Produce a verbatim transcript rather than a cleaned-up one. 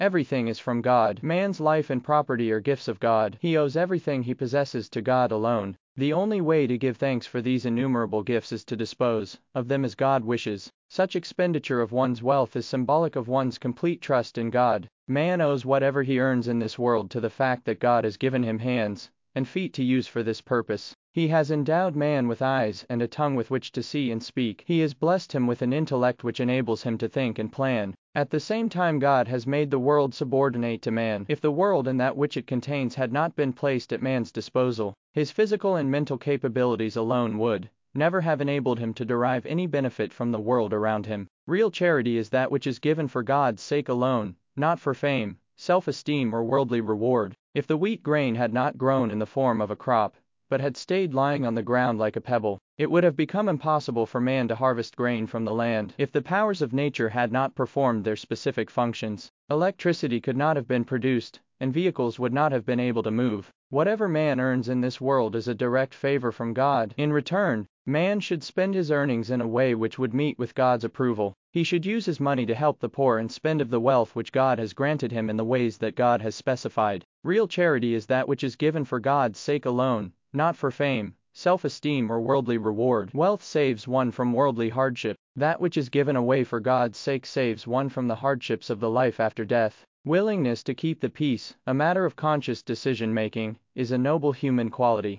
Everything is from God. Man's life and property are gifts of God. He owes everything he possesses to God alone. The only way to give thanks for these innumerable gifts is to dispose of them as God wishes. Such expenditure of one's wealth is symbolic of one's complete trust in God. Man owes whatever he earns in this world to the fact that God has given him hands and feet to use for this purpose. He has endowed man with eyes and a tongue with which to see and speak. He has blessed him with an intellect which enables him to think and plan. At the same time, God has made the world subordinate to man. If the world and that which it contains had not been placed at man's disposal, his physical and mental capabilities alone would never have enabled him to derive any benefit from the world around him. Real charity is that which is given for God's sake alone, not for fame, self-esteem, or worldly reward. If the wheat grain had not grown in the form of a crop, but had stayed lying on the ground like a pebble, it would have become impossible for man to harvest grain from the land. If the powers of nature had not performed their specific functions, electricity could not have been produced, and vehicles would not have been able to move. Whatever man earns in this world is a direct favor from God. In return, man should spend his earnings in a way which would meet with God's approval. He should use his money to help the poor and spend of the wealth which God has granted him in the ways that God has specified. Real charity is that which is given for God's sake alone, not for fame, self-esteem, or worldly reward. Wealth saves one from worldly hardship. That which is given away for God's sake saves one from the hardships of the life after death. Willingness to keep the peace, a matter of conscious decision-making, is a noble human quality.